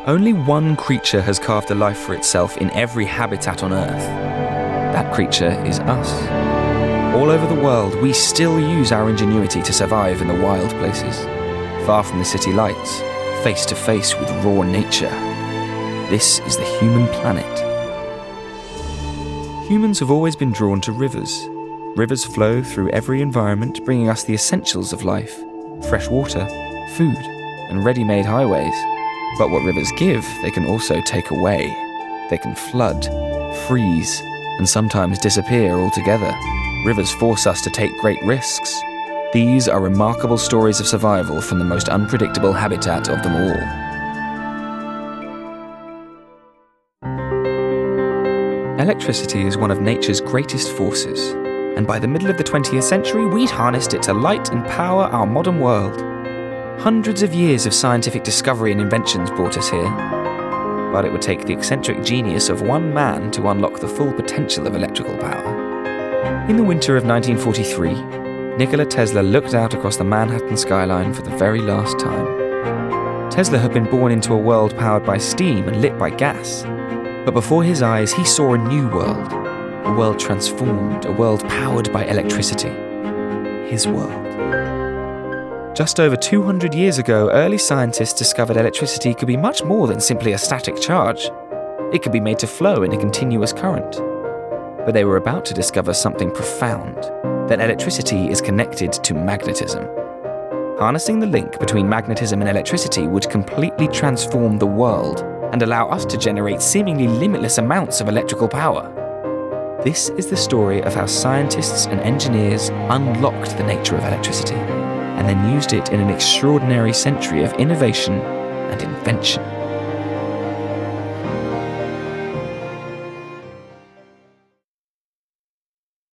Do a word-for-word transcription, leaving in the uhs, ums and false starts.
Only one creature has carved a life for itself in every habitat on Earth. That creature is us. All over the world, we still use our ingenuity to survive in the wild places, far from the city lights, face to face with raw nature. This is the human planet. Humans have always been drawn to rivers. Rivers flow through every environment, bringing us the essentials of life: fresh water, food, and ready-made highways. But what rivers give, they can also take away. They can flood, freeze, and sometimes disappear altogether. Rivers force us to take great risks. These are remarkable stories of survival from the most unpredictable habitat of them all. Electricity is one of nature's greatest forces, and by the middle of the twentieth century, we'd harnessed it to light and power our modern world. Hundreds of years of scientific discovery and inventions brought us here, but it would take the eccentric genius of one man to unlock the full potential of electrical power. In the winter of nineteen forty-three, Nikola Tesla looked out across the Manhattan skyline for the very last time. Tesla had been born into a world powered by steam and lit by gas, but before his eyes he saw a new world, a world transformed, a world powered by electricity. His world. Just over two hundred years ago, early scientists discovered electricity could be much more than simply a static charge. It could be made to flow in a continuous current. But they were about to discover something profound, that electricity is connected to magnetism. Harnessing the link between magnetism and electricity would completely transform the world and allow us to generate seemingly limitless amounts of electrical power. This is the story of how scientists and engineers unlocked the nature of electricity, and then used it in an extraordinary century of innovation and invention.